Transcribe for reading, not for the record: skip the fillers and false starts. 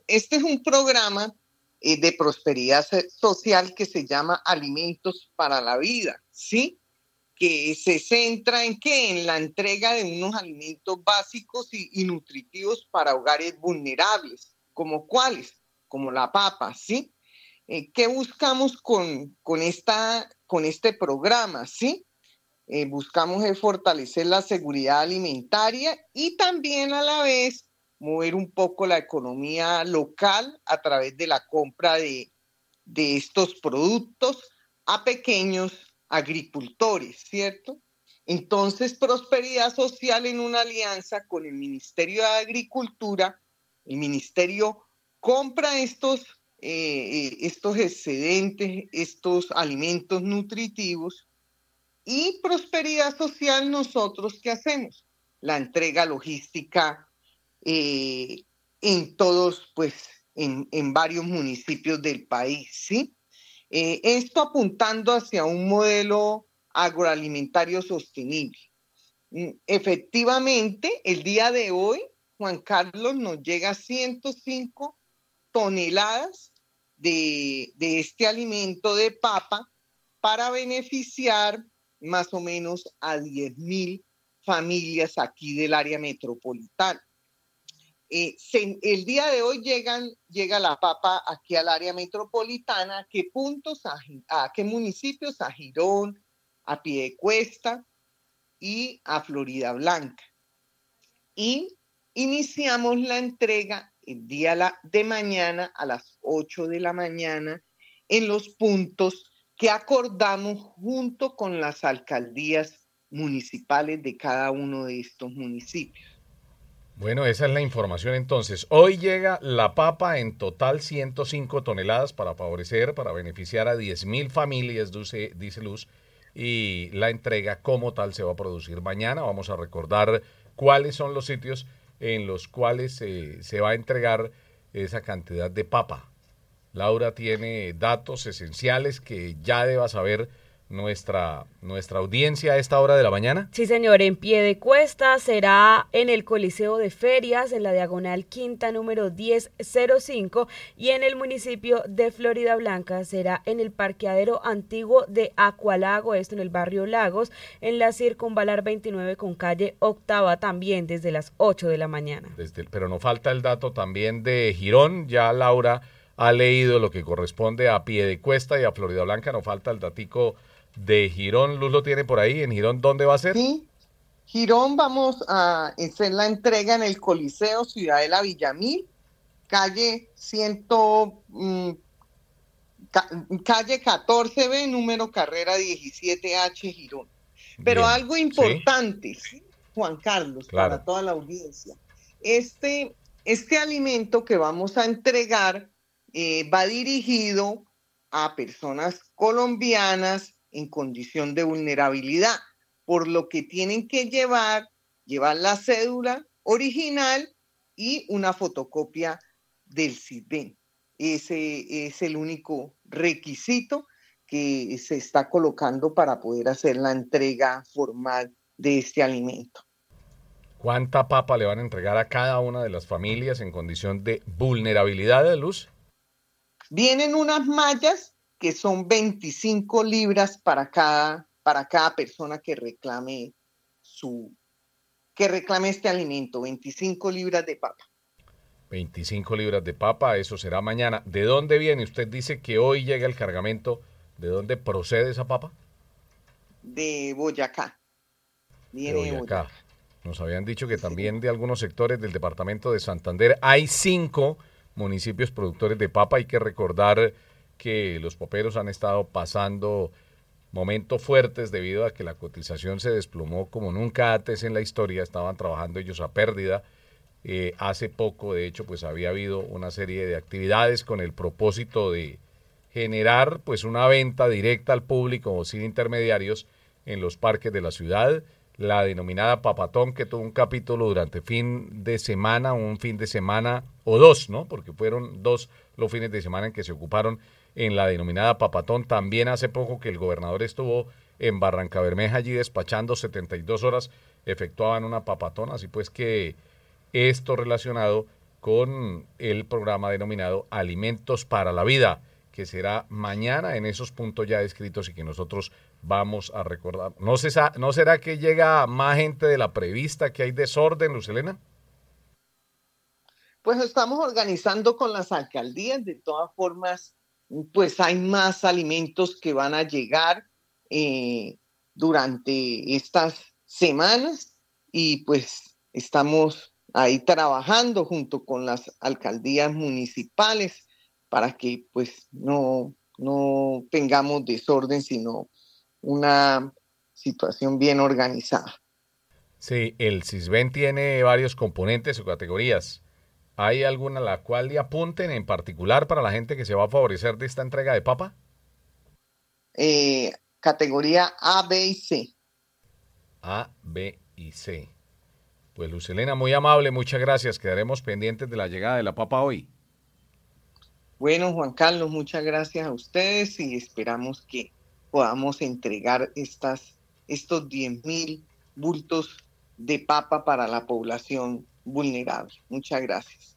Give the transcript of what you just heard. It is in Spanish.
este es un programa de prosperidad social que se llama Alimentos para la Vida, ¿sí? Que se centra en ¿qué? En la entrega de unos alimentos básicos y nutritivos para hogares vulnerables, como cuáles, como la papa, ¿sí? ¿Qué buscamos con este programa, sí? Buscamos fortalecer la seguridad alimentaria y también a la vez mover un poco la economía local a través de la compra de estos productos a pequeños agricultores, ¿cierto? Entonces, Prosperidad Social en una alianza con el Ministerio de Agricultura, el Ministerio compra estos excedentes, estos alimentos nutritivos, y Prosperidad Social, nosotros, ¿qué hacemos? La entrega logística eh, en todos, pues, en varios municipios del país, ¿sí? Esto apuntando hacia un modelo agroalimentario sostenible. Efectivamente, el día de hoy, Juan Carlos, nos llega a 105 toneladas de este alimento de papa para beneficiar más o menos a 10,000 familias aquí del área metropolitana. El día de hoy llega la papa aquí al área metropolitana. ¿A qué puntos? ¿A qué municipios? A Girón, a Piedecuesta y a Florida Blanca. Y iniciamos la entrega el día de mañana a las 8 de la mañana en los puntos que acordamos junto con las alcaldías municipales de cada uno de estos municipios. Bueno, esa es la información entonces. Hoy llega la papa en total 105 toneladas para favorecer, para beneficiar a 10,000 familias, dice Luz, y la entrega como tal se va a producir mañana. Vamos a recordar cuáles son los sitios en los cuales se va a entregar esa cantidad de papa. Laura tiene datos esenciales que ya deba saber nuestra audiencia a esta hora de la mañana. Sí, señor, en Piedecuesta será en el Coliseo de Ferias, en la diagonal quinta número 1005, y en el municipio de Florida Blanca será en el parqueadero antiguo de Acualago, esto en el barrio Lagos, en la Circunvalar 29 con calle Octava, también desde las 8 de la mañana. Pero no falta el dato también de Girón. Ya Laura ha leído lo que corresponde a Piedecuesta y a Florida Blanca, no falta el datico de Girón. Luz lo tiene por ahí. ¿En Girón dónde va a ser? Sí, Girón vamos a hacer la entrega en el Coliseo Ciudadela Villamil, calle 14B, número carrera 17H, Girón. Pero bien, algo importante, ¿sí? Juan Carlos, claro, para toda la audiencia. Este alimento que vamos a entregar va dirigido a personas colombianas en condición de vulnerabilidad, por lo que tienen que llevar la cédula original y una fotocopia del CISBEN. Ese es el único requisito que se está colocando para poder hacer la entrega formal de este alimento. ¿Cuánta papa le van a entregar a cada una de las familias en condición de vulnerabilidad, de Luz? Vienen unas mallas que son 25 libras para cada persona que reclame este alimento, 25 libras de papa. 25 libras de papa, eso será mañana. ¿De dónde viene? Usted dice que hoy llega el cargamento. ¿De dónde procede esa papa? De Boyacá. Viene de Boyacá. Nos habían dicho que también de algunos sectores del departamento de Santander. Hay 5 municipios productores de papa. Hay que recordar que los paperos han estado pasando momentos fuertes debido a que la cotización se desplomó como nunca antes en la historia. Estaban trabajando ellos a pérdida. Hace poco, de hecho, pues había habido una serie de actividades con el propósito de generar pues una venta directa al público sin intermediarios en los parques de la ciudad. La denominada Papatón, que tuvo un capítulo durante un fin de semana o 2, ¿no? Porque fueron 2 los fines de semana en que se ocuparon en la denominada Papatón. También hace poco que el gobernador estuvo en Barrancabermeja allí despachando 72 horas, efectuaban una Papatón, así pues que esto relacionado con el programa denominado Alimentos para la Vida, que será mañana en esos puntos ya descritos y que nosotros vamos a recordar. ¿No será que llega más gente de la prevista, que hay desorden, Lucelena? Pues estamos organizando con las alcaldías, de todas formas, pues hay más alimentos que van a llegar durante estas semanas y pues estamos ahí trabajando junto con las alcaldías municipales para que pues no tengamos desorden, sino una situación bien organizada. Sí, el CISBEN tiene varios componentes o categorías. ¿Hay alguna a la cual le apunten en particular para la gente que se va a favorecer de esta entrega de papa? Categoría A, B y C. A, B y C. Pues Lucelena, muy amable, muchas gracias. Quedaremos pendientes de la llegada de la papa hoy. Bueno, Juan Carlos, muchas gracias a ustedes y esperamos que podamos entregar estos 10.000 bultos de papa para la población vulnerable. Muchas gracias.